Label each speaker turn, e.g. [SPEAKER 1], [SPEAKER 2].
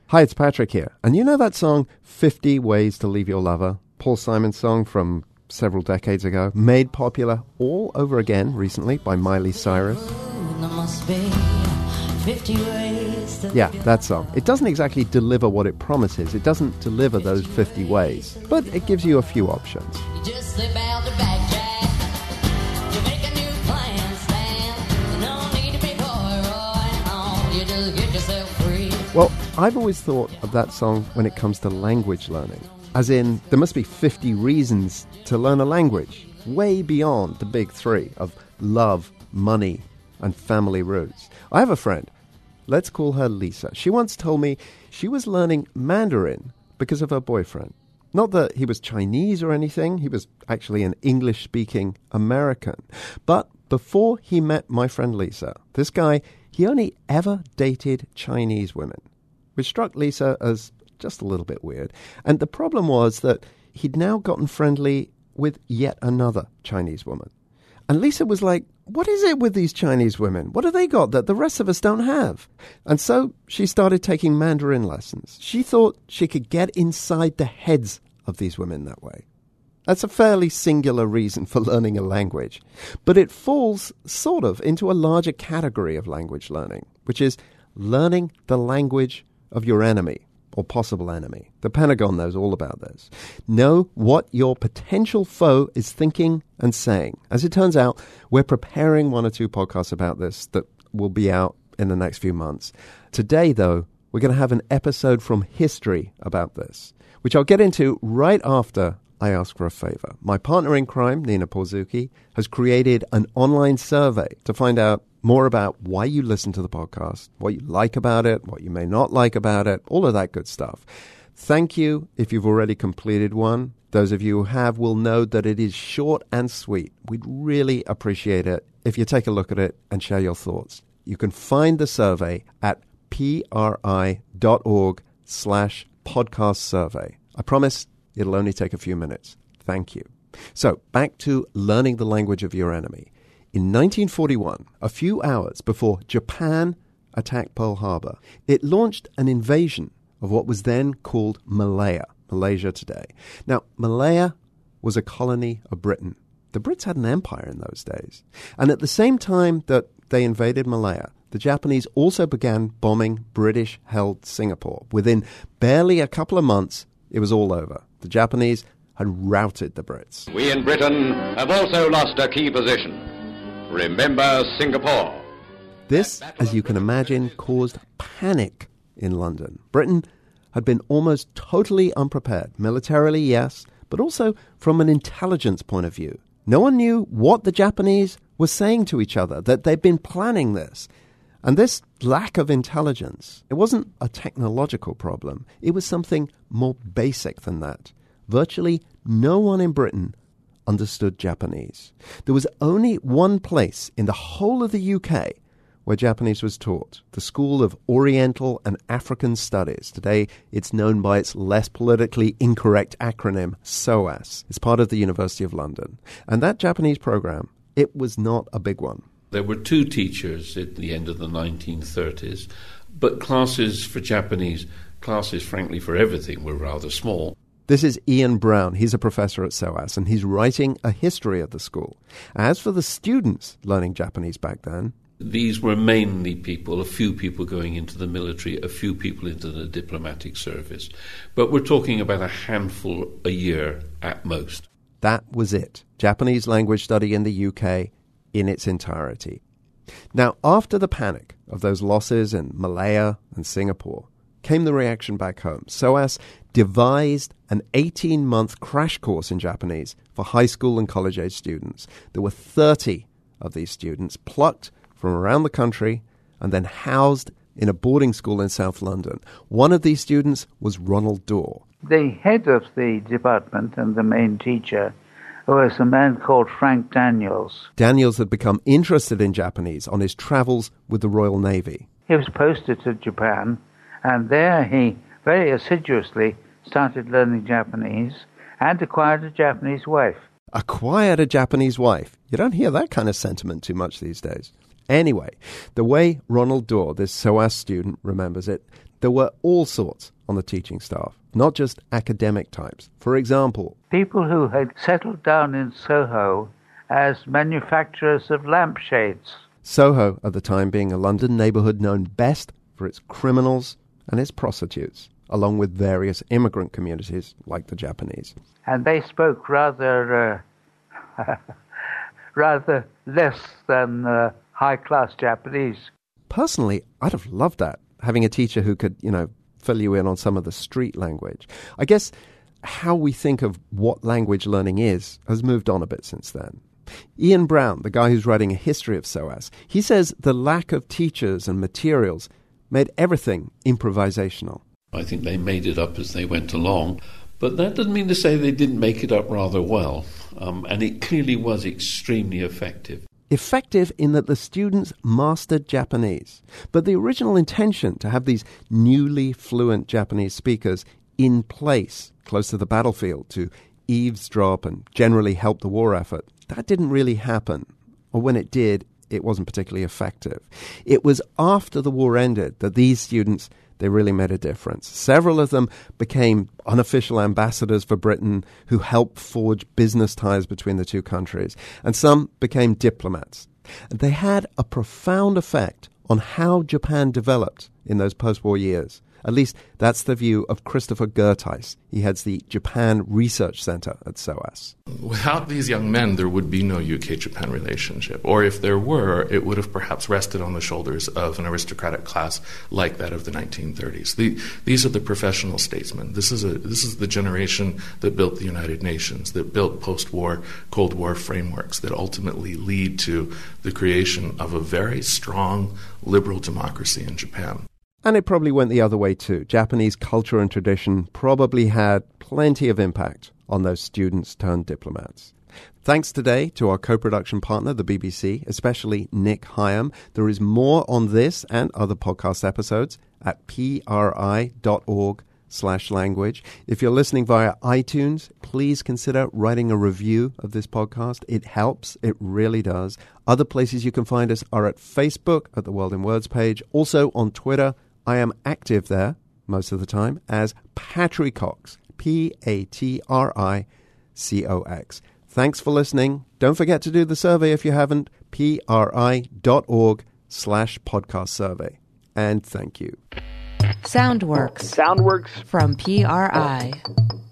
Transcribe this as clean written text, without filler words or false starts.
[SPEAKER 1] Hi, it's Patrick here. And you know that song, 50 Ways to Leave Your Lover? Paul Simon's song from several decades ago, made popular all over again recently by Miley Cyrus. Yeah, that song. It doesn't exactly deliver what it promises. It doesn't deliver those 50 ways, but it gives you a few options. Well, I've always thought of that song when it comes to language learning. As in, there must be 50 reasons to learn a language, way beyond the big three of love, money, and family roots. I have a friend. Let's call her Lisa. She once told me she was learning Mandarin because of her boyfriend. Not that he was Chinese or anything. He was actually an English-speaking American. But before he met my friend Lisa, this guy, he only ever dated Chinese women, which struck Lisa as just a little bit weird. And the problem was that he'd now gotten friendly with yet another Chinese woman. And Lisa was like, what is it with these Chinese women? What have they got that the rest of us don't have? And so she started taking Mandarin lessons. She thought she could get inside the heads of these women that way. That's a fairly singular reason for learning a language. But it falls sort of into a larger category of language learning, which is learning the language of your enemy or possible enemy. The Pentagon knows all about this. Know what your potential foe is thinking and saying. As it turns out, we're preparing 1 or 2 podcasts about this that will be out in the next few months. Today, though, we're going to have an episode from history about this, which I'll get into right after I ask for a favor. My partner in crime, Nina Porzucki, has created an online survey to find out more about why you listen to the podcast, what you like about it, what you may not like about it, all of that good stuff. Thank you if you've already completed one. Those of you who have will know that it is short and sweet. We'd really appreciate it if you take a look at it and share your thoughts. You can find the survey at pri.org/podcast survey. I promise it'll only take a few minutes. Thank you. So, back to learning the language of your enemy. In 1941, a few hours before Japan attacked Pearl Harbor, it launched an invasion of what was then called Malaya, Malaysia today. Now, Malaya was a colony of Britain. The Brits had an empire in those days. And at the same time that they invaded Malaya, the Japanese also began bombing British-held Singapore. Within barely a couple of months, it was all over. The Japanese had routed the Brits.
[SPEAKER 2] We in Britain have also lost a key position. Remember Singapore.
[SPEAKER 1] This, as you can imagine, caused panic in London. Britain had been almost totally unprepared. Militarily, yes, but also from an intelligence point of view. No one knew what the Japanese were saying to each other, that they'd been planning this. And this lack of intelligence, it wasn't a technological problem. It was something more basic than that. Virtually no one in Britain understood Japanese. There was only one place in the whole of the UK where Japanese was taught, the School of Oriental and African Studies. Today, it's known by its less politically incorrect acronym, SOAS. It's part of the University of London. And that Japanese program, it was not a big one.
[SPEAKER 3] There were 2 teachers at the end of the 1930s, but classes for Japanese, classes frankly for everything, were rather small.
[SPEAKER 1] This is Ian Brown. He's a professor at SOAS, and he's writing a history of the school. As for the students learning Japanese back then,
[SPEAKER 3] these were mainly people, a few people going into the military, a few people into the diplomatic service. But we're talking about a handful a year at most.
[SPEAKER 1] That was it. Japanese language study in the UK in its entirety. Now, after the panic of those losses in Malaya and Singapore, came the reaction back home. SOAS devised an 18-month crash course in Japanese for high school and college-age students. There were 30 of these students plucked from around the country and then housed in a boarding school in South London. One of these students was Ronald Dorr.
[SPEAKER 4] The head of the department and the main teacher was a man called Frank Daniels.
[SPEAKER 1] Daniels had become interested in Japanese on his travels with the Royal Navy.
[SPEAKER 4] He was posted to Japan, and there he very assiduously started learning Japanese and acquired a Japanese wife.
[SPEAKER 1] Acquired a Japanese wife? You don't hear that kind of sentiment too much these days. Anyway, the way Ronald Dorr, this SOAS student, remembers it, There were all sorts on the teaching staff, not just academic types. For example,
[SPEAKER 4] people who had settled down in Soho as manufacturers of lampshades.
[SPEAKER 1] Soho, at the time, being a London neighbourhood known best for its criminals and its prostitutes, along with various immigrant communities like the Japanese.
[SPEAKER 4] And they spoke rather less than high-class Japanese.
[SPEAKER 1] Personally, I'd have loved that, having a teacher who could, fill you in on some of the street language. I guess how we think of what language learning is has moved on a bit since then. Ian Brown, the guy who's writing a history of SOAS, he says the lack of teachers and materials made everything improvisational.
[SPEAKER 3] I think they made it up as they went along, but that doesn't mean to say they didn't make it up rather well, and it clearly was extremely effective.
[SPEAKER 1] Effective in that the students mastered Japanese, but the original intention to have these newly fluent Japanese speakers in place close to the battlefield to eavesdrop and generally help the war effort, that didn't really happen. Or when it did, it wasn't particularly effective. It was after the war ended that these students, they really made a difference. Several of them became unofficial ambassadors for Britain who helped forge business ties between the two countries, and some became diplomats. They had a profound effect on how Japan developed in those post-war years. At least that's the view of Christopher Gertheis. He heads the Japan Research Center at SOAS.
[SPEAKER 5] Without these young men, there would be no UK-Japan relationship. Or if there were, it would have perhaps rested on the shoulders of an aristocratic class like that of the 1930s. These are the professional statesmen. This is the generation that built the United Nations, that built post-war, Cold War frameworks that ultimately lead to the creation of a very strong liberal democracy in Japan.
[SPEAKER 1] And it probably went the other way too. Japanese culture and tradition probably had plenty of impact on those students turned diplomats. Thanks today to our co-production partner, the BBC, especially Nick Hyam. There is more on this and other podcast episodes at pri.org/language. If you're listening via iTunes, please consider writing a review of this podcast. It helps. It really does. Other places you can find us are at Facebook at the World in Words page, also on Twitter. I am active there most of the time as Patricox, Patricox. Thanks for listening. Don't forget to do the survey if you haven't, pri.org/podcast survey. And thank you.
[SPEAKER 6] Soundworks from PRI.